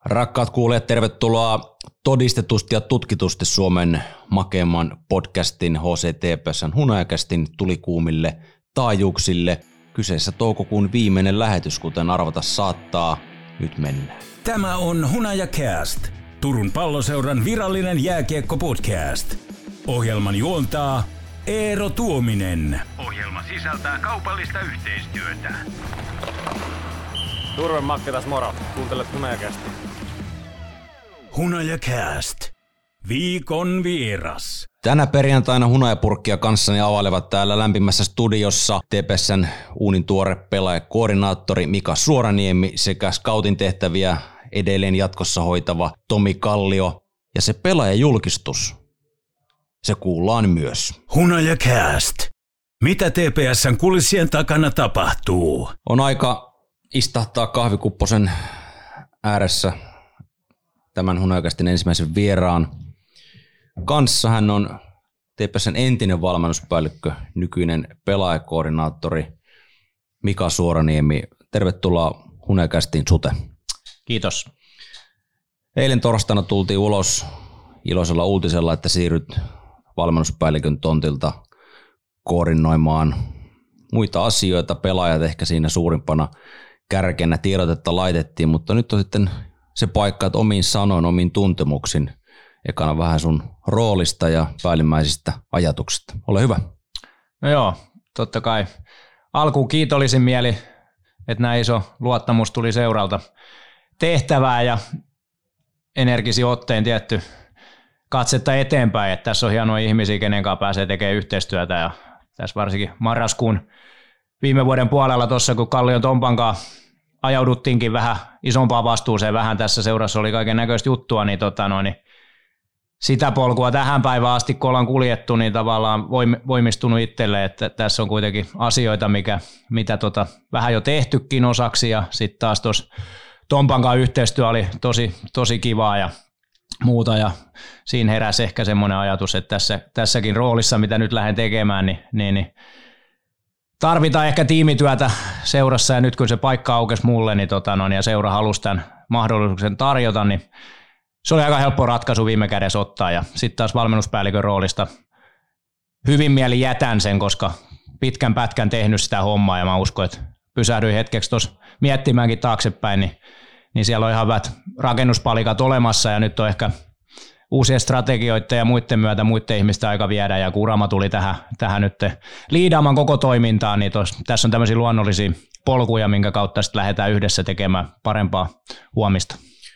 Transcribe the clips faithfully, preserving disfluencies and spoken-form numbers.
Rakkaat kuulijat, tervetuloa todistetusti ja tutkitusti Suomen makeimman podcastin H C T P S:n Hunajakästin tulikuumille taajuuksille. Kyseessä toukokuun viimeinen lähetys, kuten arvata saattaa. Nyt mennään. Tämä on Hunajakäst, Turun Palloseuran virallinen jääkiekko-podcast. Ohjelman juontaa Eero Tuominen. Ohjelma sisältää kaupallista yhteistyötä. Turven Makke tässä moro. Kuuntelet Hunajakästin. Hunajakäst. Viikon vieras. Tänä perjantaina hunajapurkkia kanssani availevat täällä lämpimässä studiossa T P S:n uunin tuore pelaajakoordinaattori Mika Suoraniemi sekä scoutin tehtäviä edelleen jatkossa hoitava Tomi Kallio. Ja se pelaajajulkistus, se kuullaan myös. Hunajakäst. Mitä T P S:n kulissien takana tapahtuu? On aika istahtaa kahvikupposen ääressä tämän Hunajakästin ensimmäisen vieraan kanssa. Hän on T P S:n entinen valmennuspäällikkö, nykyinen pelaajakoordinaattori Mika Suoraniemi. Tervetuloa Hunajakästiin, Sute. Kiitos. Eilen torstaina tultiin ulos iloisella uutisella, että siirryt valmennuspäällikön tontilta koordinoimaan muita asioita. Pelaajat ehkä siinä suurimpana kärkenä, tiedotetta laitettiin, mutta nyt on sitten se paikka, että omiin sanoin, omiin tuntemuksin, ekana vähän sun roolista ja päällimmäisistä ajatuksista. Ole hyvä. No joo, totta kai. Alkuun kiitollisin mieli, että näin iso luottamus tuli seuralta tehtävää ja energisin otteen tietty katsetta eteenpäin, että tässä on hienoja ihmisiä, kenen kanssa pääsee tekemään yhteistyötä ja tässä varsinkin marraskuun viime vuoden puolella tuossa, kun Kallion Tompan kanssa ajauduttiinkin vähän isompaan vastuuseen, vähän tässä seurassa oli kaiken näköistä juttua, niin, tota noin, niin sitä polkua tähän päivään asti, kun ollaan kuljettu, niin tavallaan voimistunut itselle, että tässä on kuitenkin asioita, mikä, mitä tota, vähän jo tehtykin osaksi, ja sitten taas tuossa Tompan kanssa yhteistyö oli tosi, tosi kivaa ja muuta, ja siinä heräsi ehkä semmoinen ajatus, että tässä, tässäkin roolissa, mitä nyt lähden tekemään, niin, niin, niin tarvitaan ehkä tiimityötä seurassa, ja nyt kun se paikka aukesi mulle, niin tota, no, ja seura halusi tämän mahdollisuuden tarjota, niin se oli aika helppo ratkaisu viime kädessä ottaa, ja sitten taas valmennuspäällikön roolista hyvin mieli jätän sen, koska pitkän pätkän tehnyt sitä hommaa, ja mä uskon, että pysähdyin hetkeksi tuossa miettimäänkin taaksepäin, niin, niin siellä on ihan hyvät rakennuspalikat olemassa, ja nyt on ehkä uusien strategioiden ja muiden myötä muiden ihmisten aika viedä, ja kun Urama tuli tähän, tähän nyt liidaamaan koko toimintaan, niin tos, tässä on tämmöisiä luonnollisia polkuja, minkä kautta sitten lähdetään yhdessä tekemään parempaa huomista.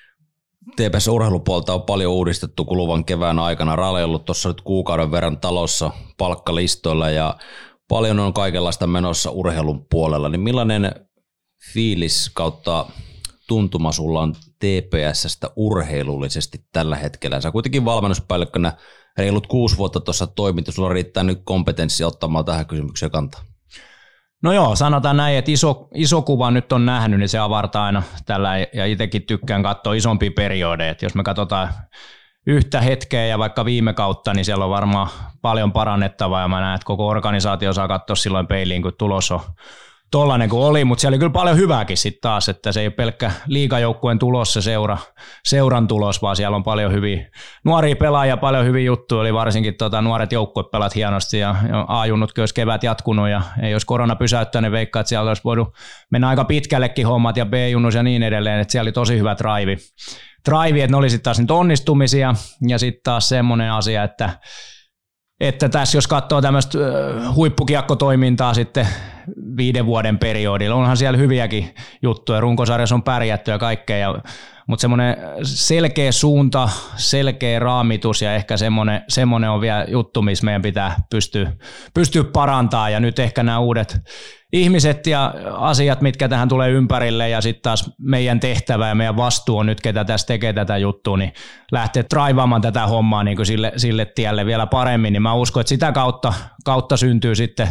T P S urheilupuolta on paljon uudistettu kuluvan kevään aikana. Rale on ollut tuossa nyt kuukauden verran talossa palkkalistoilla ja paljon on kaikenlaista menossa urheilun puolella. Niin millainen fiilis kautta tuntuma sulla on T P S:stä urheilullisesti tällä hetkellä? Sä kuitenkin valmennuspäällikkönä reilut kuusi vuotta tuossa toiminta. Sulla riittää nyt kompetenssia ottamaan tähän kysymykseen kantaa. No joo, sanotaan näin, että iso, iso kuva nyt on nähnyt, niin se avartaa aina tällä, ja itsekin tykkään katsoa isompia periodeja. Että jos me katsotaan yhtä hetkeä ja vaikka viime kautta, niin siellä on varmaan paljon parannettavaa, ja mä näen, että koko organisaatio saa katsoa silloin peiliin, kun tulos on tollainen kuin oli, mutta siellä oli kyllä paljon hyvääkin sitten taas, että se ei ole pelkkä liigajoukkueen tulos se seura, seuran tulos, vaan siellä on paljon hyviä nuoria pelaajia, paljon hyviä juttuja, oli varsinkin tota, nuoret joukkueet pelat hienosti, ja, ja A-junnutkin olisi kevät jatkunut, ja ei olisi korona pysäyttänyt, veikkaa, että siellä olisi voinut mennä aika pitkällekin hommat, ja B-junnus ja niin edelleen, että siellä oli tosi hyvä drive, drive että ne oli sitten taas nyt onnistumisia, ja sitten taas semmoinen asia, että että tässä jos katsoo tämmöistä huippukiekkotoimintaa sitten viiden vuoden periodilla, onhan siellä hyviäkin juttuja, runkosarjassa on pärjätty ja kaikkea, mutta semmoinen selkeä suunta, selkeä raamitus ja ehkä semmoinen, semmoinen on vielä juttu, missä meidän pitää pystyä, pystyä parantamaan, ja nyt ehkä nämä uudet ihmiset ja asiat, mitkä tähän tulee ympärille, ja sitten taas meidän tehtävä ja meidän vastuu on nyt, ketä tässä tekee tätä juttua, niin lähtee draivaamaan tätä hommaa niin kuin sille, sille tielle vielä paremmin, niin mä uskon, että sitä kautta, kautta syntyy sitten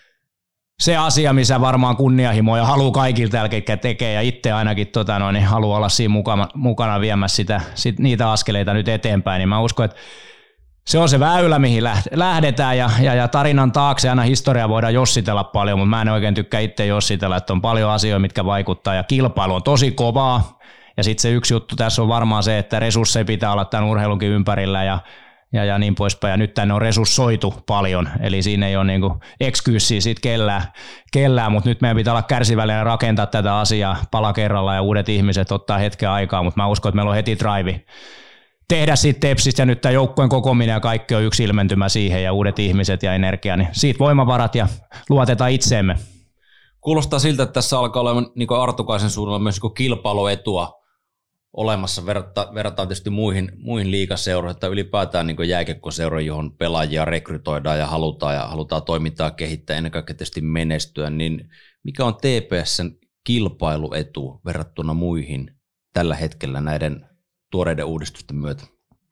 se asia, missä varmaan kunnianhimo ja halu kaikilta täällä, ketkä tekee, ja itse ainakin tota noin, niin haluaa olla siinä mukana, mukana viemässä sitä, sit niitä askeleita nyt eteenpäin, niin mä uskon, että se on se väylä, mihin lähdetään, ja, ja, ja tarinan taakse aina historiaa voidaan jossitella paljon, mutta mä en oikein tykkää itse jossitella, että on paljon asioita, mitkä vaikuttaa, ja kilpailu on tosi kovaa, Ja sitten se yksi juttu tässä on varmaan se, että resursseja pitää olla tämän urheilunkin ympärillä ja, ja, ja niin poispäin. Ja nyt tänne on resurssoitu paljon, eli siinä ei ole niinku excusea siitä kellään, kellään, mutta nyt meidän pitää olla kärsivällinen rakentaa tätä asiaa pala kerralla ja uudet ihmiset ottaa hetken aikaa, mutta mä uskon, että meillä on heti drive tehdä siitä Tepsistä ja nyt tämä joukkueen kokoaminen ja kaikki on yksi ilmentymä siihen ja uudet ihmiset ja energia, niin siitä voimavarat ja luotetaan itseemme. Kuulostaa siltä, että tässä alkaa olla niin Artukaisen suunnalla myös niin kilpailuetua olemassa. Verrataan, verrataan tietysti muihin, muihin liigaseuroihin tai ylipäätään niin jääkiekkoseuroihin, johon pelaajia rekrytoidaan ja halutaan, ja halutaan toimintaa kehittää, ennen kaikkea tietysti menestyä. Niin mikä on T P S:n kilpailuetu verrattuna muihin tällä hetkellä näiden tuoreiden uudistusten myötä?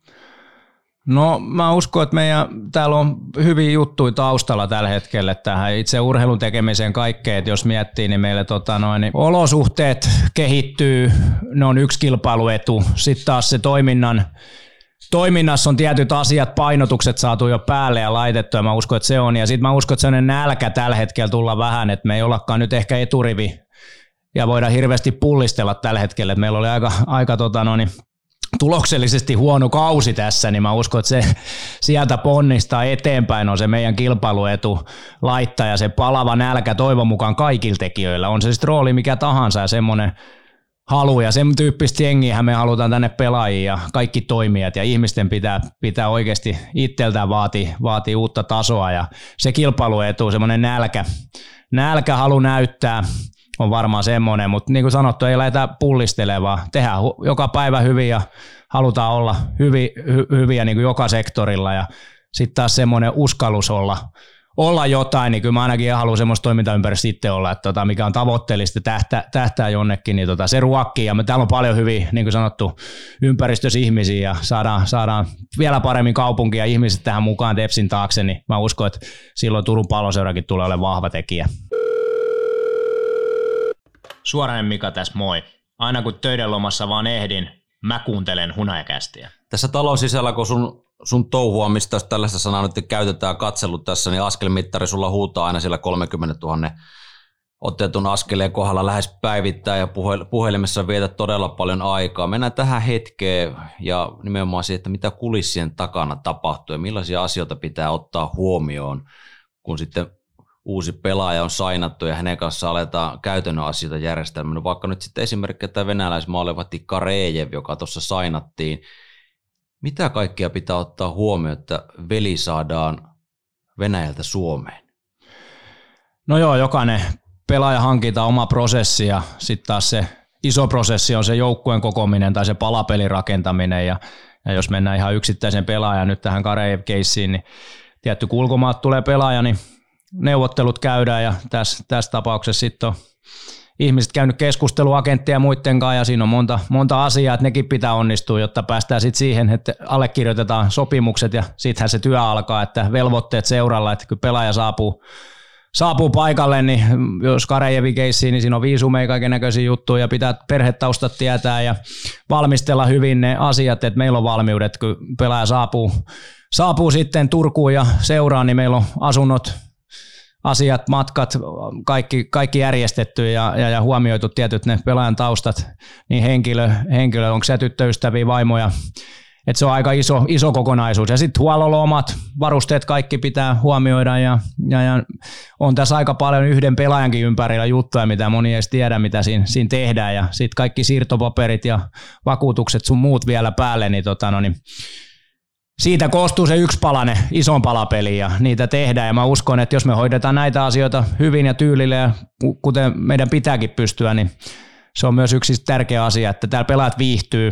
No mä uskon, että meidän täällä on hyviä juttuja taustalla tällä hetkellä tähän itse urheilun tekemiseen kaikkeen, että jos miettii, niin meillä tota noin, niin olosuhteet kehittyy, ne on yksi kilpailuetu, sitten taas se toiminnan, toiminnassa on tietyt asiat, painotukset saatu jo päälle ja laitettu ja mä uskon, että se on, ja sitten mä uskon, että sellainen nälkä tällä hetkellä tulla vähän, että me ei ollakaan nyt ehkä eturivi ja voidaan hirveästi pullistella tällä hetkellä, että meillä oli aika, aika tota noin, tuloksellisesti huono kausi tässä, niin mä uskon, että se sieltä ponnistaa eteenpäin on se meidän kilpailuetu laittaa ja se palava nälkä toivon mukaan kaikilla tekijöillä. On se sitten rooli mikä tahansa ja semmoinen halu ja sen tyyppistä jengiähän me halutaan tänne pelaajia ja kaikki toimijat ja ihmisten pitää, pitää oikeasti itseltään vaatia, vaatia uutta tasoa ja se kilpailuetu, semmoinen nälkä, nälkä halu näyttää on varmaan semmoinen, mutta niin kuin sanottu, ei lähdetä pullistelemaan, vaan tehdään joka päivä hyvin ja halutaan olla hyvi, hy, hyviä niin kuin joka sektorilla ja sitten taas semmoinen uskallus olla, olla jotain, niin kyllä mä ainakin haluan semmoista toimintaympäristöä itse olla, että tota, mikä on tavoitteellista, tähtää, tähtää jonnekin, niin tota, se ruokkii ja me täällä on paljon hyviä, niin kuin sanottu, ympäristössä ihmisiä ja saadaan, saadaan vielä paremmin kaupunkia ja ihmiset tähän mukaan Tepsin taakse, niin mä uskon, että silloin Turun Palloseurakin tulee olemaan vahva tekijä. Suorainen Mika tässä moi. Aina kun töiden lomassa vaan ehdin, mä kuuntelen Hunajakästiä. Tässä talon sisällä, kun sun, sun touhuamista, jos tällaista sanaa nyt käytetään katsellut tässä, niin askelmittari sulla huutaa aina siellä kolmekymmentätuhatta otetun askeleen kohdalla lähes päivittäin ja puhelimessa vietät todella paljon aikaa. Mennään tähän hetkeen ja nimenomaan siihen, että mitä kulissien takana tapahtuu ja millaisia asioita pitää ottaa huomioon, kun sitten uusi pelaaja on sainattu ja hänen kanssa aletaan käytännön asioita järjestelmään. Vaikka nyt sitten esimerkiksi tämä venäläismaalevahti Karejev, joka tuossa sainattiin. Mitä kaikkea pitää ottaa huomioon, että veli saadaan Venäjältä Suomeen? No joo, jokainen pelaaja hankitaan oma prosessi ja sitten taas se iso prosessi on se joukkueen kokoaminen tai se palapelin rakentaminen. Ja, ja jos mennään ihan yksittäisen pelaajan nyt tähän Karejev-keissiin, niin tietty kun ulkomaat tulee pelaaja, niin neuvottelut käydään ja tässä, tässä tapauksessa sitten on ihmiset käynyt keskustelua agentteja ja muiden kanssa ja siinä on monta, monta asiaa, että nekin pitää onnistua, jotta päästään sitten siihen, että allekirjoitetaan sopimukset ja sittenhän se työ alkaa, että velvoitteet seuralla, että kun pelaaja saapuu, saapuu paikalle, niin jos Karejevin keissiin, niin siinä on viisumeja kaiken näköisiä juttuja ja pitää perhetaustat tietää ja valmistella hyvin ne asiat, että meillä on valmiudet, kun pelaaja saapuu, saapuu sitten Turkuun ja seuraan, niin meillä on asunnot, asiat, matkat, kaikki, kaikki järjestetty ja, ja, ja huomioitu tietyt ne pelaajan taustat, niin henkilö, henkilö onko se tyttöystäviä, vaimoja, että se on aika iso, iso kokonaisuus. Ja sitten huololomat, varusteet kaikki pitää huomioida ja, ja, ja on tässä aika paljon yhden pelaajankin ympärillä juttuja, mitä moni ei edes tiedä, mitä siinä, siinä tehdään ja sitten kaikki siirtopaperit ja vakuutukset sun muut vielä päälle, niin, tota, no niin siitä koostuu se yksi palanen, ison palapeli ja niitä tehdään ja mä uskon, että jos me hoidetaan näitä asioita hyvin ja tyylillä ja kuten meidän pitääkin pystyä, niin se on myös yksi tärkeä asia, että täällä pelaat viihtyy.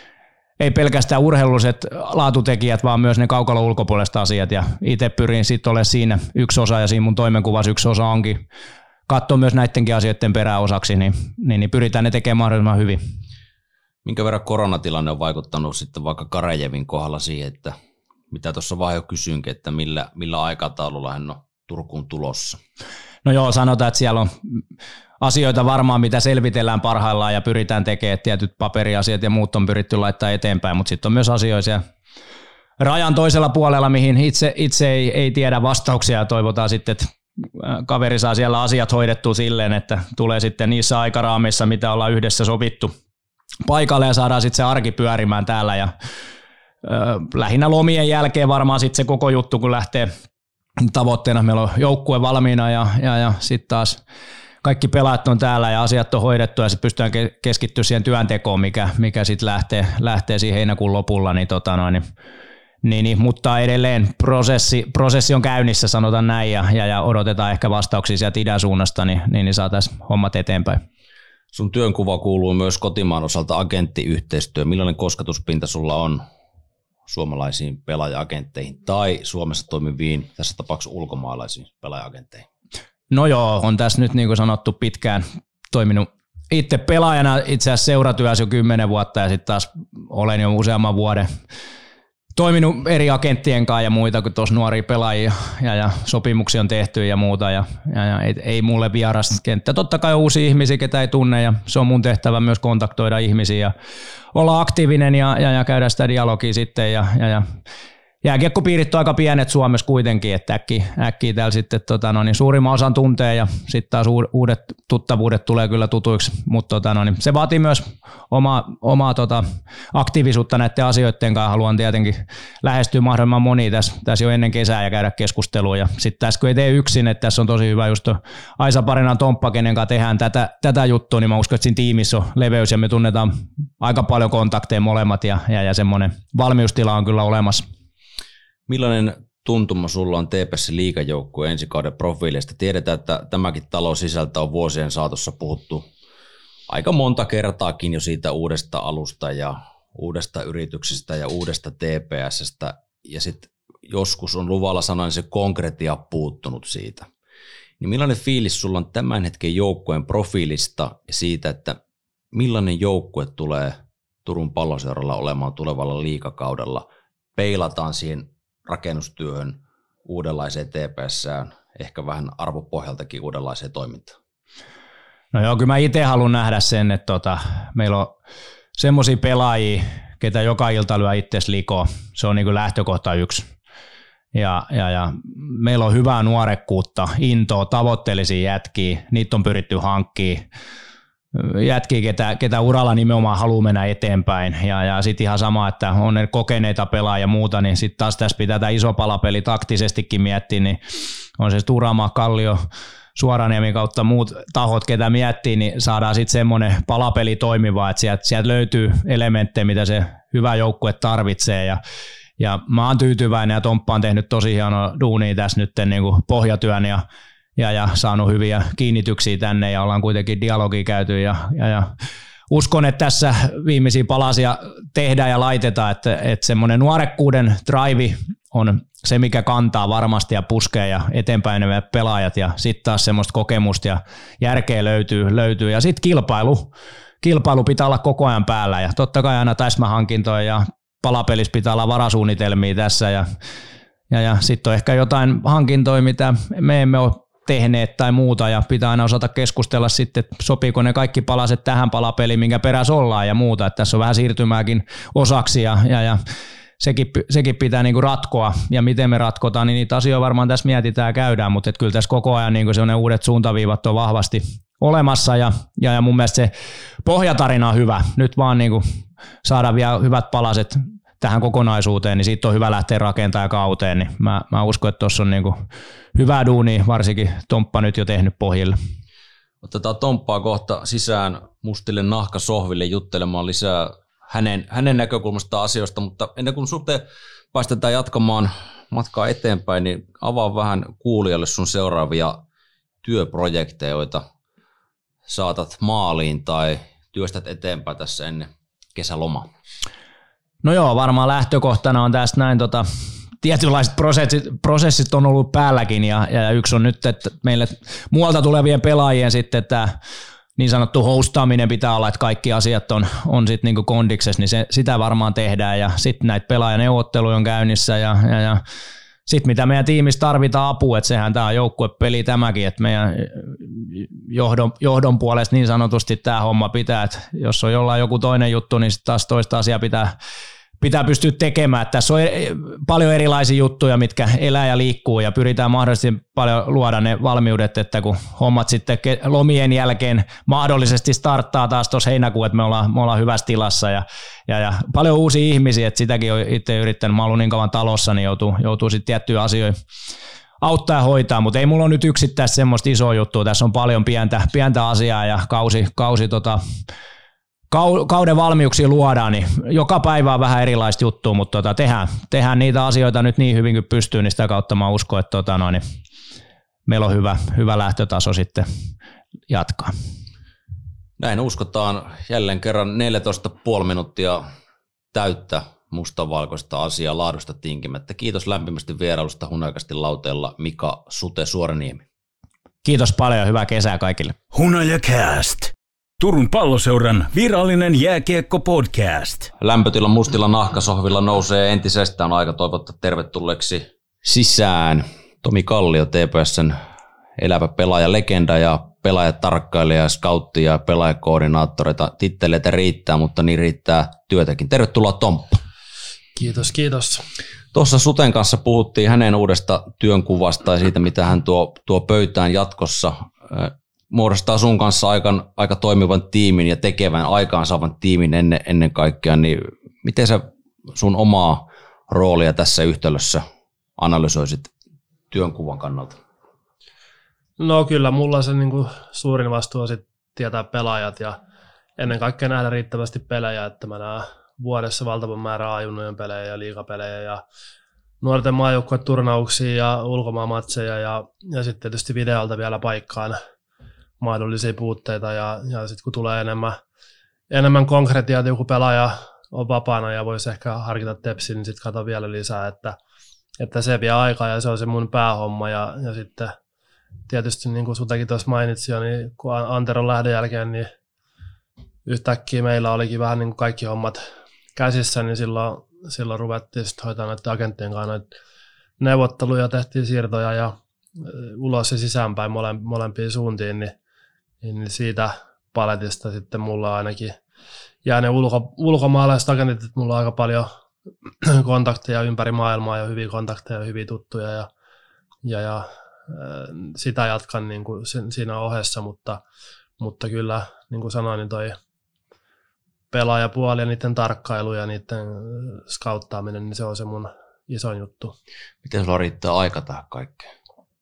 Ei pelkästään urheilulliset laatutekijät, vaan myös ne kaukalon ulkopuoliset asiat ja itse pyrin sitten olemaan siinä yksi osa ja siinä mun toimenkuvassa yksi osa onkin katsoa myös näidenkin asioiden peräosaksi, niin, niin, niin pyritään ne tekemään mahdollisimman hyvin. Minkä verran koronatilanne on vaikuttanut sitten vaikka Karejevin kohdalla siihen, että mitä tuossa vaan jo kysyinkin, että millä, millä aikataululla hän on Turkuun tulossa? No joo, sanotaan, että siellä on asioita varmaan, mitä selvitellään parhaillaan ja pyritään tekemään, että tietyt paperiasiat ja muut on pyritty laittaa eteenpäin, mutta sitten on myös asioita rajan toisella puolella, mihin itse, itse ei, ei tiedä vastauksia ja toivotaan sitten, että kaveri saa siellä asiat hoidettua silleen, että tulee sitten niissä aikaraameissa, mitä ollaan yhdessä sovittu. paikalle ja saadaan sitten se arki pyörimään täällä ja ö, lähinnä lomien jälkeen varmaan sitten se koko juttu, kun lähtee tavoitteena, meillä on joukkue valmiina ja, ja, ja sitten taas kaikki pelaajat on täällä ja asiat on hoidettu ja sitten pystytään keskittyä siihen työntekoon, mikä, mikä sitten lähtee, lähtee siihen heinäkuun lopulla, niin, tota noin, niin, niin, niin, mutta edelleen prosessi, prosessi on käynnissä, sanotaan näin, ja, ja, ja odotetaan ehkä vastauksia sieltä idän suunnasta, niin, niin, niin saataisiin hommat eteenpäin. Sun työnkuva kuuluu myös kotimaan osalta agenttiyhteistyö. Millainen kosketuspinta sulla on suomalaisiin pelaaja-agentteihin tai Suomessa toimiviin, tässä tapauksessa ulkomaalaisiin pelaaja-agentteihin? No joo, on tässä nyt niin kuin sanottu pitkään toiminut itse pelaajana itse asiassa seuratyössä jo kymmenen vuotta ja sitten taas olen jo useamman vuoden toiminut eri agenttien kanssa ja muita, kun tuossa nuoria pelaajia ja, ja sopimuksia on tehty ja muuta ja, ja, ja ei, ei mulle vieras kenttä. Totta kai on uusia ihmisiä, ketä ei tunne ja se on mun tehtävä myös kontaktoida ihmisiä ja olla aktiivinen ja, ja, ja käydä sitä dialogia sitten ja, ja, ja jääkiekkopiirit on aika pienet Suomessa kuitenkin, että äkkiä, äkkiä täällä sitten tota, no, niin suurimman osan tuntee ja sitten taas uudet tuttavuudet tulee kyllä tutuiksi, mutta tota, no, niin se vaatii myös omaa, omaa tota, aktiivisuutta näiden asioiden kanssa. Haluan tietenkin lähestyä mahdollisimman moni tässä, tässä jo ennen kesää ja käydä keskustelua ja sitten tässä kun ei tee yksin, että tässä on tosi hyvä just Aisa Parinan Tomppa, kenen kanssa tehdään tätä, tätä juttua, niin mä uskon, että siinä tiimissä on leveys ja me tunnetaan aika paljon kontakteja molemmat ja, ja, ja semmoinen valmiustila on kyllä olemassa. Millainen tuntuma sulla on T P S liigajoukkue ensi kauden profiilista? Tiedetään, että tämäkin talon sisältä on vuosien saatossa puhuttu aika monta kertaakin jo siitä uudesta alusta ja uudesta yrityksestä ja uudesta T P S:stä. Ja sitten joskus on luvalla sanoen se konkretia puuttunut siitä. Niin millainen fiilis sulla on tämän hetken joukkueen profiilista ja siitä, että millainen joukkue tulee Turun Palloseuralla olemaan tulevalla liigakaudella? Peilataan siihen rakennustyöhön, uudenlaiseen T P S:ään, ehkä vähän arvopohjaltakin uudenlaiseen toimintaan? No joo, kyllä mä itse haluan nähdä sen, että tota, meillä on semmoisia pelaajia, ketä joka ilta lyö itseasi likoon. Se on niin kuin lähtökohta yksi. Ja, ja, ja meillä on hyvää nuorekkuutta, intoa, tavoitteellisia jätkiä, niitä on pyritty hankkimaan. Jätkiä, ketä, ketä uralla nimenomaan haluaa mennä eteenpäin ja, ja sitten ihan sama, että on ne kokeneita pelaajia ja muuta, niin sitten taas tässä pitää tämä iso palapeli taktisestikin miettiä, niin on se Turama, Kallio, Suoraniemen kautta muut tahot, ketä miettii, niin saadaan sitten semmoinen palapeli toimiva, että sieltä, sieltä löytyy elementtejä, mitä se hyvä joukkue tarvitsee ja ja mä oon tyytyväinen ja Tomppa on tehnyt tosi hienoa duunia tässä nyt niin kuin pohjatyön ja Ja, ja saanut hyviä kiinnityksiä tänne ja ollaan kuitenkin dialogia käyty ja, ja, ja uskon, että tässä viimeisiä palasia tehdään ja laitetaan, että, että semmoinen nuorekkuuden drive on se, mikä kantaa varmasti ja puskee ja eteenpäin ne pelaajat ja sitten taas semmoista kokemusta ja järkeä löytyy, löytyy. Ja sitten kilpailu, kilpailu pitää olla koko ajan päällä ja totta kai aina täsmähankintoja ja palapelissä pitää olla varasuunnitelmia tässä ja, ja, ja sitten on ehkä jotain hankintoja, mitä me emme ole tehneet tai muuta ja pitää aina osata keskustella sitten, että sopiiko ne kaikki palaset tähän palapeliin, minkä perässä ollaan ja muuta, että tässä on vähän siirtymääkin osaksi ja, ja, ja sekin, sekin pitää niinku ratkoa ja miten me ratkotaan, niin niitä asioita varmaan tässä mietitään ja käydään, mutta kyllä tässä koko ajan niinku se uudet suuntaviivat on vahvasti olemassa ja, ja, ja mun mielestä se pohjatarina on hyvä, nyt vaan niinku saada vielä hyvät palaset tähän kokonaisuuteen, niin siitä on hyvä lähteä rakentamaan kauteen, niin mä, mä uskon, että tuossa on niinku hyvää duunia, varsinkin Tomppa nyt jo tehnyt pohjille. Otetaan Tomppaa kohta sisään mustille nahkasohville juttelemaan lisää hänen, hänen näkökulmastaan asioista, mutta ennen kuin suhteen päästetään jatkamaan matkaa eteenpäin, niin avaa vähän kuulijalle sun seuraavia työprojekteja, joita saatat maaliin tai työstät eteenpäin tässä ennen kesälomaa. No joo, varmaan lähtökohtana on tästä näin, tota, tietynlaiset prosessit, prosessit on ollut päälläkin ja, ja yksi on nyt, että meille muualta tulevien pelaajien sitten tämä niin sanottu hostaaminen pitää olla, että kaikki asiat on, on sitten niinku kondiksessa, niin se, sitä varmaan tehdään ja sitten näitä pelaajaneuvotteluja on käynnissä ja, ja, ja sitten mitä meidän tiimissä tarvitaan apua, että sehän tämä on joukkuepeli tämäkin, että meidän johdon, johdon puolesta niin sanotusti tämä homma pitää, että jos on jollain joku toinen juttu, niin sitten taas toista asiaa pitää, pitää pystyä tekemään. Tässä on paljon erilaisia juttuja, mitkä elää ja liikkuu ja pyritään mahdollisesti paljon luoda ne valmiudet, että kun hommat sitten lomien jälkeen mahdollisesti starttaa taas tuossa heinäkuun, että me ollaan, me ollaan hyvässä tilassa ja, ja, ja paljon uusia ihmisiä, että sitäkin on itse yrittänyt. Mä oon ollut niin kauan talossa, niin joutuu, joutuu sitten tiettyjä asioita auttaa ja hoitaa, mutta ei mulla ole nyt yksittäistä semmoista isoa juttua. Tässä on paljon pientä, pientä asiaa ja kausi, kausi tota, kauden valmiuksia luodaan, niin joka päivä on vähän erilaista juttua, mutta tota, tehdään, tehdään niitä asioita nyt niin hyvin kuin pystyy, niin sitä kautta mä uskon, että tota, no, niin meillä on hyvä, hyvä lähtötaso sitten jatkaa. Näin uskotaan jälleen kerran neljätoista pilkku viisi minuuttia täyttä mustavalkoista asiaa laadusta tinkimättä. Kiitos lämpimästi vierailusta Hunajasti lauteella Mika Sute-Suoraniemi. Kiitos paljon ja hyvää kesää kaikille. Hunajakast. Turun Palloseuran virallinen jääkiekko-podcast. Lämpötila mustilla nahkasohvilla nousee entisestään, aika toivottaa tervetulleeksi sisään. Tomi Kallio, T P S:n elävä pelaajalegenda ja pelaajatarkkailija, scoutti ja pelaajakoordinaattoreita. Titteleitä riittää, mutta niin riittää työtäkin. Tervetuloa Tomppa. Kiitos, kiitos. Tuossa Suten kanssa puhuttiin hänen uudesta työnkuvasta ja siitä, mitä hän tuo, tuo pöytään jatkossa. Muodostaa sun kanssa aika, aika toimivan tiimin ja tekevän aikaansaavan tiimin ennen, ennen kaikkea, niin miten sä sun omaa roolia tässä yhtälössä analysoisit työnkuvan kannalta? No kyllä, mulla se niin kuin suurin vastuu on sit tietää pelaajat ja ennen kaikkea nähdä riittävästi pelejä, että mä näen vuodessa valtavan määrän A-junnojen pelejä ja liigapelejä ja nuorten maajoukkueturnauksia ja ulkomaamatseja ja, ja sitten tietysti videolta vielä paikkaan mahdollisia puutteita ja, ja sitten kun tulee enemmän, enemmän konkretiaa, että joku pelaaja on vapaana ja voisi ehkä harkita tepsiä, niin sitten katon vielä lisää, että, että se vie aikaa ja se on se mun päähomma ja, ja sitten tietysti niin kuin Sutekin tuossa mainitsi jo, niin kun Anteron lähdön jälkeen, niin yhtäkkiä meillä olikin vähän niin kuin kaikki hommat käsissä, niin silloin, silloin ruvettiin sitten hoitamaan näiden agenttien kanssa noita neuvotteluja, tehtiin siirtoja ja ulos ja sisäänpäin mole, molempiin suuntiin, niin, niin siitä paletista sitten mulla ainakin jää ne ulko, ulkomaalaiset agentit, että mulla on aika paljon kontakteja ympäri maailmaa ja hyviä kontakteja ja hyviä tuttuja ja, ja, ja sitä jatkan niin kuin siinä ohessa, mutta, mutta kyllä niin kuin sanoin, niin toi pelaajapuoli ja niiden tarkkailu ja niiden skauttaaminen, niin se on se mun isoin juttu. Miten sulla riittää aika tähän kaikkeen?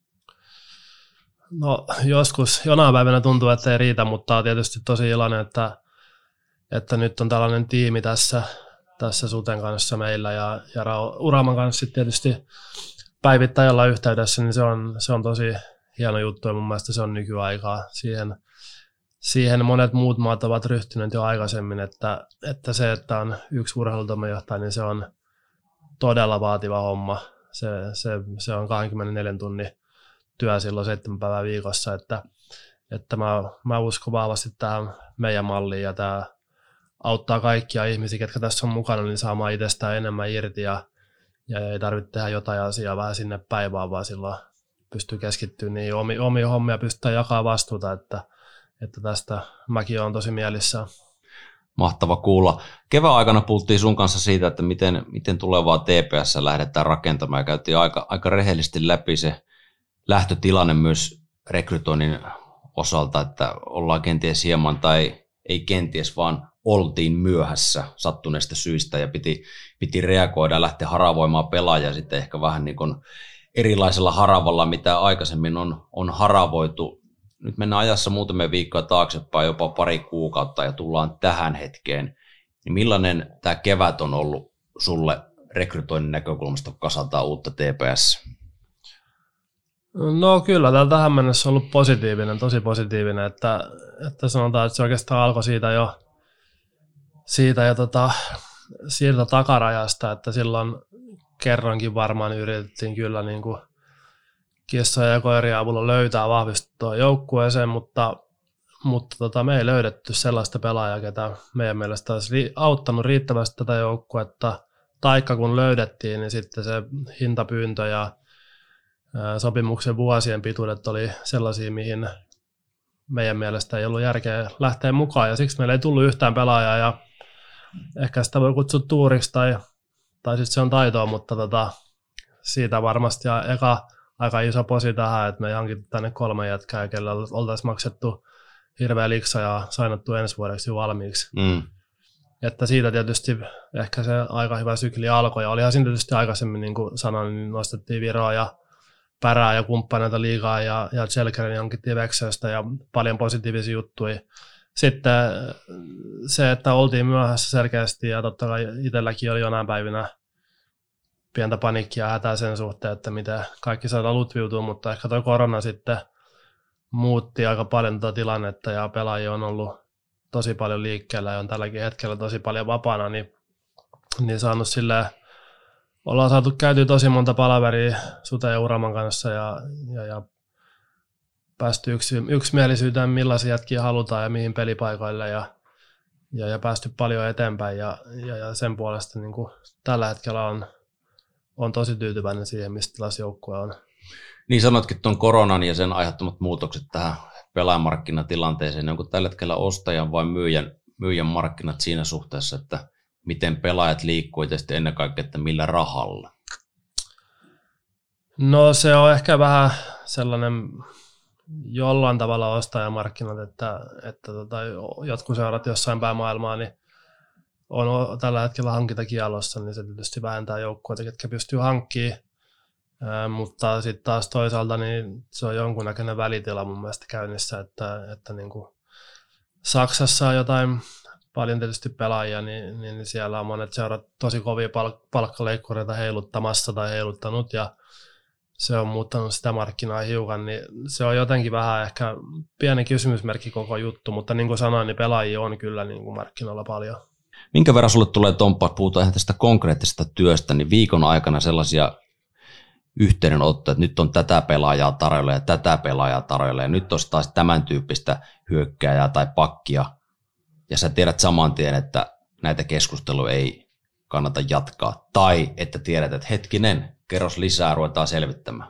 No joskus, jonain päivänä tuntuu, että ei riitä, mutta on tietysti tosi iloinen, että, että nyt on tällainen tiimi tässä, tässä Suten kanssa meillä ja, ja Uraman kanssa tietysti päivittäin olla yhteydessä, niin se on, se on tosi hieno juttu ja mun mielestä se on nykyaikaa. Siihen, siihen monet muut maat ovat ryhtyneet jo aikaisemmin, että, että se, että on yksi urheilutoimenjohtaja, niin se on todella vaativa homma. Se, se, se on kaksikymmentäneljä tunnin työ silloin seitsemän päivää viikossa, että, että mä, mä uskon vahvasti tähän meidän malliin ja tämä auttaa kaikkia ihmisiä, ketkä tässä on mukana, niin saamaan itsestään enemmän irti ja, ja ei tarvitse tehdä jotain asiaa vähän sinne päivään, vaan silloin pystyy keskittymään niin omi, omia hommia ja pystytään jakamaan vastuuta, että, että tästä mäkin olen tosi mielissään. Mahtava kuulla. Kevään aikana puhuttiin sun kanssa siitä, että miten, miten tulevaa T P S lähdetään rakentamaan ja käytiin aika, aika rehellisesti läpi se lähtötilanne myös rekrytoinnin osalta, että ollaan kenties hieman tai ei kenties, vaan oltiin myöhässä sattuneista syistä ja piti, piti reagoida ja lähteä haravoimaan pelaajia sitten ehkä vähän niin kuin erilaisella haravalla, mitä aikaisemmin on, on haravoitu. Nyt mennään ajassa muutamia viikkoja taaksepäin, jopa pari kuukautta ja tullaan tähän hetkeen. Niin millainen tämä kevät on ollut sulle rekrytoinnin näkökulmasta, kun kasataan uutta T P S? No kyllä, tämä tähän mennessä on ollut positiivinen, tosi positiivinen, että, että sanotaan, että se oikeastaan alkoi siitä jo, siitä jo tota, siitä takarajasta, että silloin kerrankin varmaan yritettiin kyllä niin kuin kissoja ja koirien avulla löytää vahvistettua joukkueeseen, mutta, mutta tota, me ei löydetty sellaista pelaajaa, ketä meidän mielestä olisi auttanut riittävästi tätä joukkuetta, taikka kun löydettiin, niin sitten se hintapyyntö ja sopimuksen vuosien pituudet oli sellaisia, mihin meidän mielestä ei ollut järkeä lähteä mukaan, ja siksi meillä ei tullut yhtään pelaajaa, ja ehkä sitä voi kutsua tuuriksi tai tai sitten se on taitoa, mutta tota, siitä varmasti eka aika iso posi tähän, että me hankittu tänne kolme jätkää, kellä oltaisiin maksettu hirveä liksa ja sainattu ensi vuodeksi jo valmiiksi. Mm. Että siitä tietysti ehkä se aika hyvä sykli alkoi, ja olihan siinä tietysti aikaisemmin, niin kuin sanoin, niin nostettiin Viroa ja Pärää ja kumppaneita liigaa, ja, ja Tselkärin hankittiin Växjöstä, ja paljon positiivisia juttuja. Sitten se, että oltiin myöhässä selkeästi, ja totta kai itselläkin oli jonain päivinä pientä paniikkia ja hätää sen suhteen, että miten kaikki saadaan lutviutua, mutta ehkä tuo korona sitten muutti aika paljon tuota tilannetta, ja pelaajia on ollut tosi paljon liikkeellä ja on tälläkin hetkellä tosi paljon vapaana, niin, niin saanut silleen, ollaan saatu käytyä tosi monta palaveria Sute ja Uraman kanssa ja, ja, ja päästy yksi, yksimielisyyteen, millaisia jätkiä halutaan ja mihin pelipaikoille ja, ja, ja päästy paljon eteenpäin ja, ja, ja sen puolesta niin kuin tällä hetkellä on, on tosi tyytyväinen siihen, mistä tilassa joukkue on. Niin sanotkin tuon koronan ja sen aiheuttamat muutokset tähän pelaajamarkkinatilanteeseen, onko tällä hetkellä ostajan vai myyjän, myyjän markkinat siinä suhteessa, että miten pelaajat liikkuu ja sitten ennen kaikkea, että millä rahalla? No se on ehkä vähän sellainen jollain tavalla ostajamarkkinat, että, että tota, jotkut seurat jossain päin maailmaa niin on tällä hetkellä hankintakiellossa, niin se tietysti vähentää joukkueita, ketkä pystyy hankkimaan. Ää, mutta sitten taas toisaalta niin se on jonkunnäköinen välitila mun mielestä käynnissä, että, että niin kuin Saksassa on jotain paljon tietysti pelaajia, niin, niin siellä on monet seurat tosi kovia palk- palkkaleikkureita heiluttamassa tai heiluttanut ja se on muuttanut sitä markkinaa hiukan, niin se on jotenkin vähän ehkä pieni kysymysmerkki koko juttu, mutta niin kuin sanoin, niin pelaajia on kyllä niin kuin markkinoilla paljon. Minkä verran sulle tulee, Tomppa, puhutaan ihan tästä konkreettisesta työstä, niin viikon aikana sellaisia yhteydenottoja, että nyt on tätä pelaajaa tarjolla ja tätä pelaajaa tarjolla ja nyt on taas tämän tyyppistä hyökkääjää tai pakkia ja sä tiedät saman tien, että näitä keskusteluja ei kannata jatkaa tai että tiedät, että hetkinen, kerros lisää, ruvetaan selvittämään.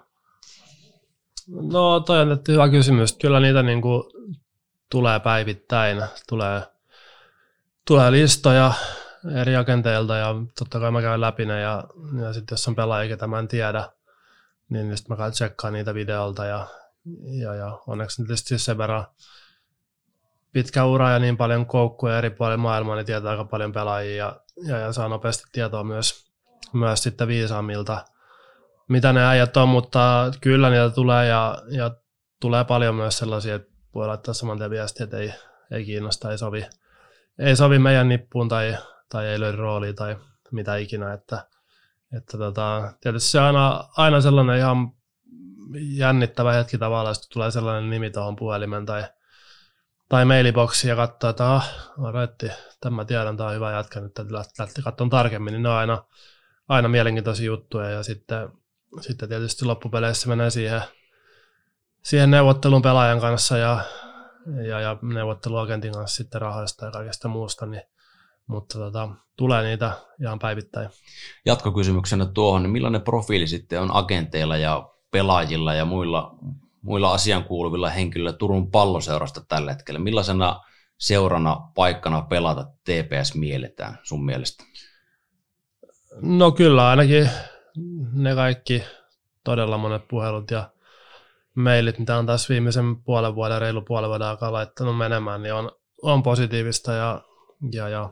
No toi on hyvä kysymys. Kyllä niitä niin kuin tulee päivittäin, tulee, tulee listoja eri agenteilta ja totta kai mä käyn läpi ne ja, ja sitten jos on pelaajia, ketä mä en tiedä, niin sitten mä käyn tsekkaan niitä videolta ja, ja, ja onneksi tietysti sen verran pitkä ura ja niin paljon koukkuja eri puolilla maailmaa, niin tietää aika paljon pelaajia ja, ja, ja saa nopeasti tietoa myös, myös sitten viisaammilta, mitä ne äijät on, mutta kyllä niitä tulee ja, ja tulee paljon myös sellaisia, että voi laittaa saman tien viestiä, että ei, ei kiinnosta, ei sovi, ei sovi meidän nippuun tai, tai ei löydy roolia tai mitä ikinä, että Että tota, tietysti se on aina, aina sellainen ihan jännittävä hetki tavallaan, että tulee sellainen nimi tuohon puhelimen tai, tai mailiboksiin ja katsoo, että ah, reitti, tämän mä tiedän, tämä on hyvä jätkä, nyt täytyy lähteä katsomaan tarkemmin, niin ne on aina, aina mielenkiintoisia juttuja ja sitten, sitten tietysti loppupeleissä menee siihen, siihen neuvottelun pelaajan kanssa ja, ja, ja neuvotteluagentin kanssa sitten rahoista ja kaikesta muusta, niin mutta tota, tulee niitä ihan päivittäin. Jatkokysymyksenä tuohon, niin millainen profiili sitten on agenteilla ja pelaajilla ja muilla, muilla asiankuuluvilla henkilöillä Turun Palloseurasta tällä hetkellä? Millaisena seurana, paikkana pelata T P S mielletään sun mielestä? No kyllä ainakin ne kaikki todella monet puhelut ja mailit, mitä on taas viimeisen puolen vuoden, reilu puolen vuoden aikaa laittanut menemään, niin on, on positiivista ja, ja, ja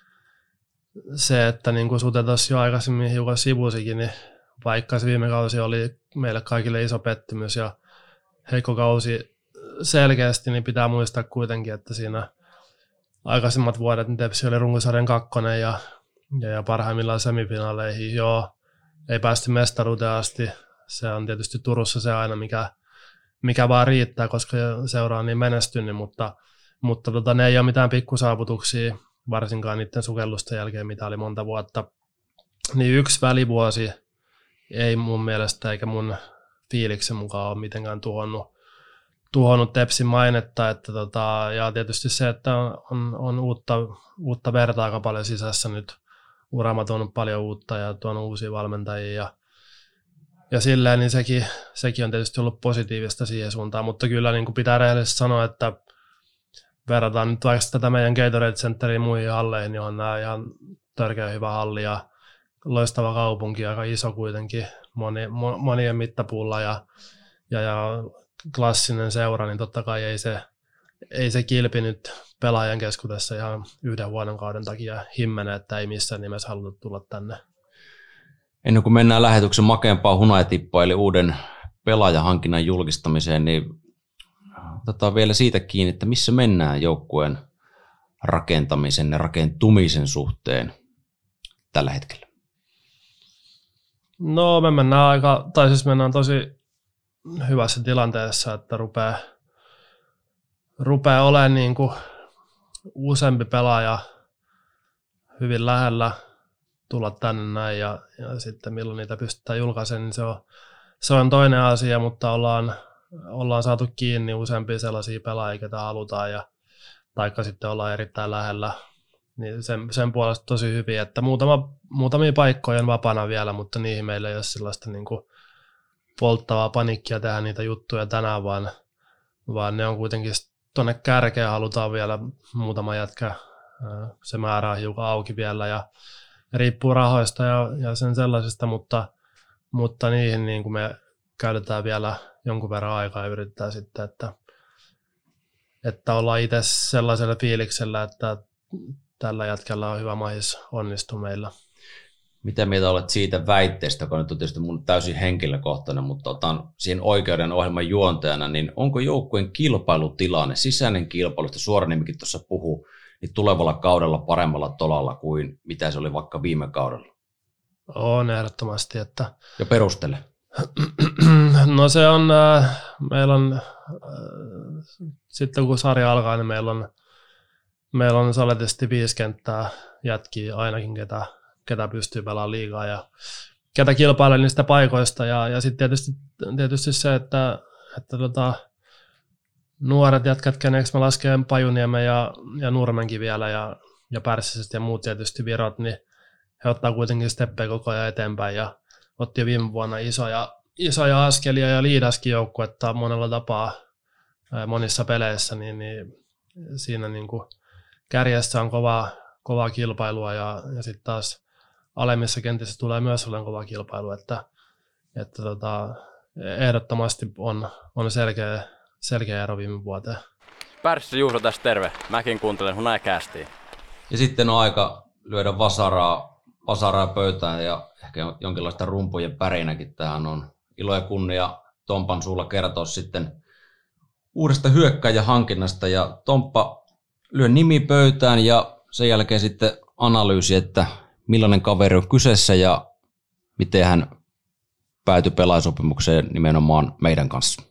se, että niin kuin Sute tuossa jo aikaisemmin hiukan sivusikin, niin vaikka se viime kausi oli meille kaikille iso pettymys ja heikko kausi selkeästi, niin pitää muistaa kuitenkin, että siinä aikaisemmat vuodet niin Tepsi oli runkosarjan kakkonen ja, ja, ja parhaimmillaan semifinaaleihin. Joo, ei päästy mestaruuteen asti. Se on tietysti Turussa se aina, mikä, mikä vaan riittää, koska seura on niin menestynyt, mutta, mutta tota, ne ei ole mitään pikkusaavutuksia, varsinkaan niiden sukellusten jälkeen, mitä oli monta vuotta. Niin yksi välivuosi ei mun mielestä eikä mun fiiliksen mukaan ole mitenkään tuhonnut, tuhonnut Tepsin mainetta. Että tota, ja tietysti se, että on, on uutta, uutta verta aika paljon sisässä nyt. Urama tuonut paljon uutta ja tuonut uusia valmentajia. Ja, ja silleen, niin sekin, sekin on tietysti ollut positiivista siihen suuntaan. Mutta kyllä niin kuin pitää rehellisesti sanoa, että verrataan nyt vaikka tätä meidän Gatorade Centeriin muihin halleihin, niin on nämä ihan törkeä hyvä halli ja loistava kaupunki, aika iso kuitenkin moni, mo, monien mittapuulla ja, ja, ja klassinen seura, niin totta kai ei se, ei se kilpi nyt pelaajan keskuudessa ihan yhden huonon kauden takia himmene, että ei missään nimessä haluta tulla tänne. Ennen kuin mennään lähetyksen makeampaan hunajatippaan, eli uuden pelaajahankinnan julkistamiseen, niin otetaan vielä siitä kiinni, että missä mennään joukkueen rakentamisen ja rakentumisen suhteen tällä hetkellä? No me mennään aika, tai siis mennään tosi hyvässä tilanteessa, että rupeaa, rupeaa olemaan niin kuin useampi pelaaja hyvin lähellä tulla tänne näin ja, ja sitten milloin niitä pystytään julkaisemaan, niin se on, se on toinen asia, mutta ollaan, ollaan saatu kiinni useampia sellaisia pelaajia, ketä halutaan ja taikka sitten ollaan erittäin lähellä, niin sen, sen puolesta tosi hyvin, että muutama, muutamia paikkoja on vapaana vielä, mutta niihin meillä ei ole sellaista niin kuin polttavaa paniikkia tehdä niitä juttuja tänään, vaan, vaan ne on kuitenkin tuonne kärkeen halutaan vielä muutama jätkä, se määrä on hiukan auki vielä ja riippuu rahoista ja, ja sen sellaisesta, mutta, mutta niihin niin kuin me käytetään vielä jonkun verran aikaa ja yritetään sitten, että, että ollaan itse sellaisella fiiliksellä, että tällä jätkällä on hyvä mahis onnistua meillä. Mitä mieltä olet siitä väitteestä, kun nyt on tietysti mun täysin henkilökohtainen, mutta otan siihen oikeuden ohjelman juontajana, niin onko joukkueen kilpailutilanne, sisäinen kilpailusta suora nimikin tuossa puhuu, niin tulevalla kaudella paremmalla tolalla kuin mitä se oli vaikka viime kaudella? On ehdottomasti. Että ja perustele. No se on, äh, meillä on, äh, sitten kun sarja alkaa, niin meillä on, meillä on saletisti viisi kenttää jätkiä ainakin, ketä, ketä pystyy pelaamaan liigaa ja ketä kilpailee niistä paikoista. Ja, ja sitten tietysti, tietysti se, että, että tota, nuoret jätkät, keneksi mä lasken Pajuniemen ja, ja Nurmenkin vielä ja, ja Pärssiset ja muut tietysti virot, niin he ottaa kuitenkin steppejä koko ajan eteenpäin ja otti jo viime vuonna isoja, isoja askelia ja liidaskin joukkuetta monella tapaa monissa peleissä, niin, niin siinä niin kuin kärjessä on kovaa, kovaa kilpailua ja, ja sitten taas alemmissa kentissä tulee myös olemaan kovaa kilpailua, että, että tota, ehdottomasti on, on selkeä, selkeä ero viime vuoteen. Pärssi Juuso tässä terve. Mäkin kuuntelen Hunajakästiä. Ja sitten on aika lyödä vasaraa, vasaraa pöytään ja ehkä jonkinlaista rumpujen pärinäkin tähän on. Ilo ja kunnia Tompan suulla kertoa sitten uudesta hyökkääjähankinnasta. Ja Tomppa lyö nimi pöytään ja sen jälkeen sitten analyysi, että millainen kaveri on kyseessä ja miten hän päätyi pelaajasopimukseen nimenomaan meidän kanssa.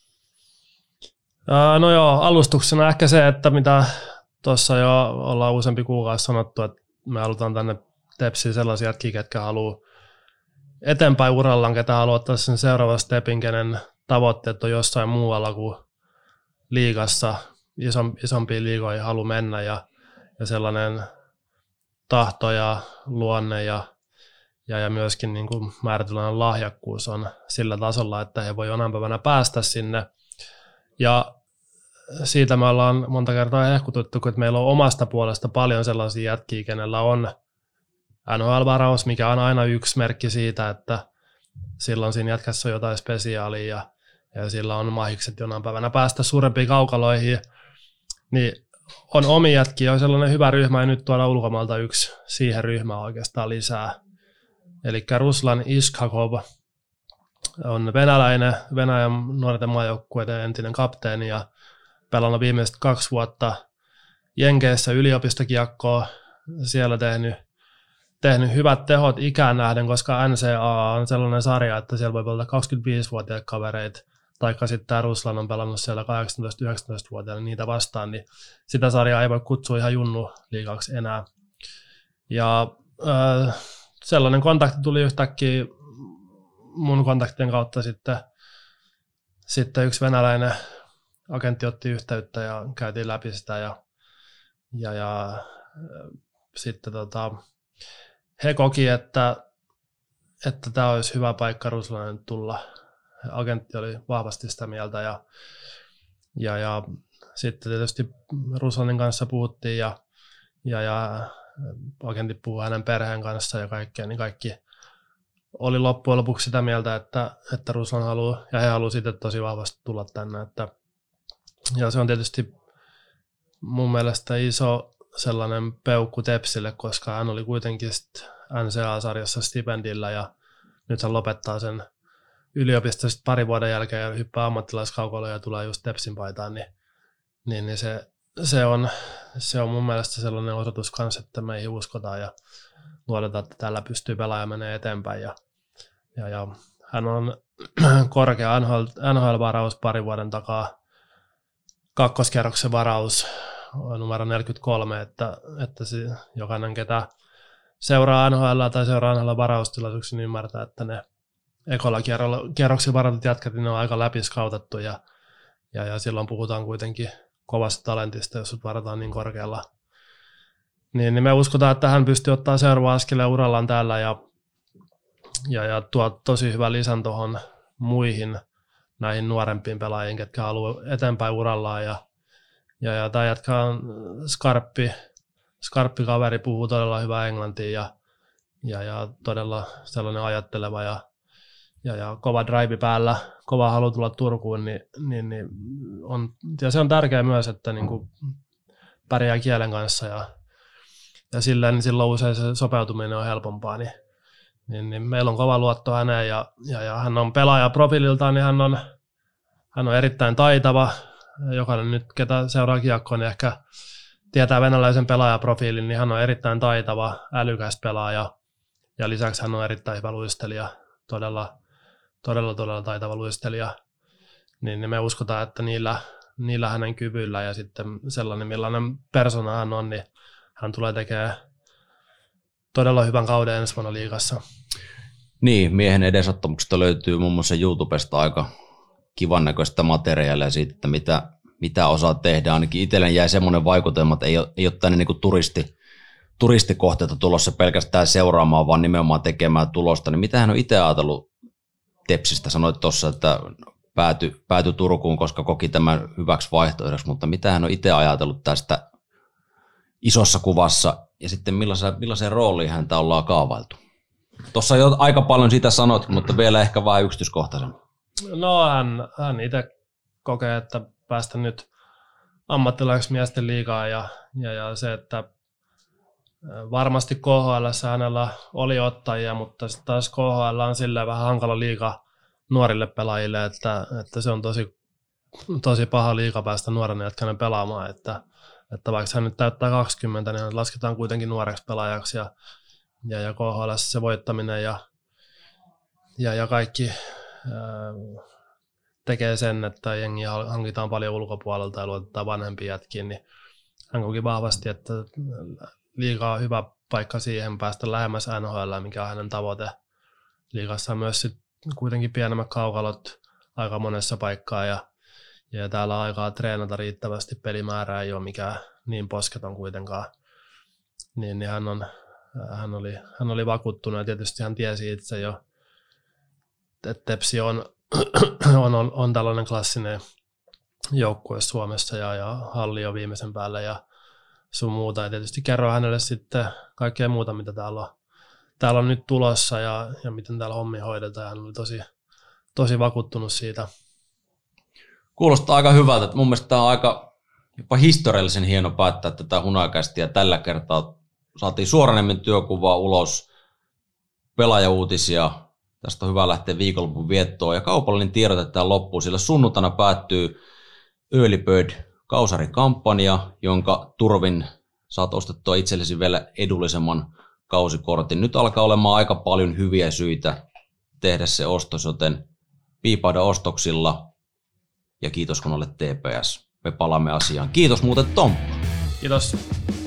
No joo, alustuksena ehkä se, että mitä tuossa jo ollaan useampi kuukausi sanottu, että me halutaan tänne Tepsiin sellaisia jätkiä, ketkä haluaa eteenpäin urallaan, ketä haluaa ottaa sen seuraavan stepin, kenen tavoitteet on jossain muualla kuin liigassa, isompiin liigoihin haluaa mennä ja, ja sellainen tahto ja luonne ja, ja, ja myöskin niin kuin määrätynlainen lahjakkuus on sillä tasolla, että he voi jonain päivänä päästä sinne. Ja siitä me ollaan monta kertaa hehkutettu, että meillä on omasta puolesta paljon sellaisia jätkiä, kenellä on N H L-varaus, mikä on aina yksi merkki siitä, että silloin siinä jätkässä on jotain spesiaalia ja, ja sillä on mahikset jonain päivänä päästä suurempiin kaukaloihin. Niin on omia jätkiä, on sellainen hyvä ryhmä ja nyt tuoda ulkomailta yksi siihen ryhmään oikeastaan lisää. Eli Ruslan Iskhakov on venäläinen, Venäjän nuorten maajoukkueiden entinen kapteeni ja pelannut viimeiset kaksi vuotta Jenkeissä yliopistokiekkoa, siellä tehnyt, tehnyt hyvät tehot ikään nähden, koska N C A A on sellainen sarja, että siellä voi olla kaksikymmentäviisivuotiaat kavereita, taikka sitten tämä Ruslan on pelannut siellä kahdeksantoista-yhdeksäntoista-vuotiaana niitä vastaan, niin sitä sarjaa ei voi kutsua ihan junnu liigaksi enää. Ja äh, sellainen kontakti tuli yhtäkkiä mun kontaktien kautta sitten, sitten yksi venäläinen agentti otti yhteyttä ja käytiin läpi sitä ja, ja, ja sitten tota, he koki, että että tämä olisi hyvä paikka Ruslanen tulla. Agentti oli vahvasti sitä mieltä ja, ja, ja sitten tietysti Ruslanin kanssa puhuttiin ja, ja, ja agentti puhui hänen perheen kanssa ja kaikkea, niin kaikki oli loppujen lopuksi sitä mieltä, että, että Ruslan haluaa, ja he haluavat sitten tosi vahvasti tulla tänne. Että, ja se on tietysti mun mielestä iso sellainen peukku Tepsille, koska hän oli kuitenkin N C A-sarjassa stipendillä ja nyt hän lopettaa sen yliopistosta pari vuoden jälkeen ja hyppää ammattilaiskaukolle ja tulee just Tepsin paitaan, niin, niin, niin se, se, on, se on mun mielestä sellainen osoitus kanssa, että meihin uskotaan ja luodetaan, että tällä pystyy pelaamaan ja menee eteenpäin. Ja, ja, ja hän on korkea N H L-varaus pari vuoden takaa, kakkoskierroksen varaus numero neljäkymmentäkolme, että, että se, jokainen, ketä seuraa N H L tai seuraa N H L-varaustilaisuuksia, niin ymmärtää, että ne ekolla kierroksilla varatut jätkät, niin ne on aika läpiskautettu ja, ja, ja silloin puhutaan kuitenkin kovasta talentista, jos sut varataan niin korkealla. Niin, niin me uskotaan, että hän pystyy ottaa seuraava askeleen urallaan täällä ja, ja, ja tuo tosi hyvä lisän tuohon muihin näihin nuorempiin pelaajiin, ketkä haluaa eteenpäin urallaan. Ja, ja, ja tämä jätkä on skarppi, skarppi kaveri, puhuu todella hyvää englantia ja, ja, ja todella sellainen ajatteleva ja, ja, ja kova drive päällä, kova halu tulla Turkuun, niin, niin, niin on, ja se on tärkeää myös, että niin kuin pärjää kielen kanssa ja, ja silleen, niin silloin usein se sopeutuminen on helpompaa, niin, niin, niin meillä on kova luotto häneen ja, ja, ja hän on pelaaja profiililtaan, niin hän on, hän on erittäin taitava. Jokainen nyt, ketä seuraa kiekkoa, niin ehkä tietää venäläisen pelaajaprofiilin, niin hän on erittäin taitava, älykäs pelaaja ja lisäksi hän on erittäin hyvä luistelija, todella, todella, todella taitava luistelija. Niin, niin me uskotaan, että niillä, niillä hänen kyvyillä ja sitten sellainen, millainen persona hän on, niin hän tulee tekemään todella hyvän kauden ensi vuonna liigassa. Niin, miehen edesottamuksesta löytyy muun muassa YouTubesta aika kivan näköistä materiaalia siitä, että mitä, mitä osaa tehdä. Ainakin itselleni jäi semmoinen vaikutelma, että ei ole, ei ole tänne niin kuin turisti, turistikohteita tulossa pelkästään seuraamaan, vaan nimenomaan tekemään tulosta. Niin mitä hän on itse ajatellut Tepsistä? Sanoit tuossa, että päätyi, päätyi Turkuun, koska koki tämän hyväksi vaihtoehdoksi, mutta mitä hän on itse ajatellut tästä isossa kuvassa ja sitten millaiseen, millaiseen rooliin häntä ollaan kaavailtu? Tuossa jo aika paljon siitä sanoit, mutta vielä ehkä vähän yksityiskohtaisen. No hän, hän itse kokee, että päästä nyt ammattilaiseksi miesten liigaan ja, ja, ja se, että varmasti K H L:ssä hänellä oli ottajia, mutta sitten taas K H L on silleen vähän hankala liiga nuorille pelaajille, että, että se on tosi, tosi paha liiga päästä nuorena jätkänä pelaamaan, että, että vaikka hän nyt täyttää kaksikymmentä, niin hän lasketaan kuitenkin nuoreksi pelaajaksi ja, ja, ja K H L:ssä se voittaminen ja, ja, ja kaikki ää, tekee sen, että jengi hankitaan paljon ulkopuolelta ja luotetaan vanhempiin jätkiin, niin hän koki vahvasti, että liiga on hyvä paikka siihen päästä lähemmäs N H L, mikä on hänen tavoite. Liigassa on myös sit kuitenkin pienemmät kaukalot aika monessa paikkaa ja, ja täällä on aikaa treenata riittävästi, pelimäärää ei ole mikään niin posketon kuitenkaan. Niin, niin hän, on, hän, oli, hän oli vakuuttunut ja tietysti hän tiesi itse jo, että Tepsi on, on, on, on tällainen klassinen joukkue Suomessa ja, ja halli on viimeisen päällä ja sun muuta. Ja tietysti kerro hänelle sitten kaikkea muuta, mitä täällä on, täällä on nyt tulossa ja, ja miten täällä hommia hoidetaan. Hän oli tosi, tosi vakuuttunut siitä. Kuulostaa aika hyvältä. Mun mielestä tämä on aika jopa historiallisen hieno päättää tätä Hunajakästiä. Tällä kertaa saatiin Suoraniemen työkuvaa ulos, pelaajauutisia. Tästä on hyvä lähteä viikonlopun viettoon. Ja kaupallinen tiedote tähän loppuun, sillä sunnuntaina päättyy Early Bird -kausarikampanja, jonka turvin saat ostettua itsellesi vielä edullisemman kausikortin. Nyt alkaa olemaan aika paljon hyviä syitä tehdä se ostos, joten piipaida ostoksilla ja kiitos kun olet T P S. Me palaamme asiaan. Kiitos muuten Tomppa. Kiitos.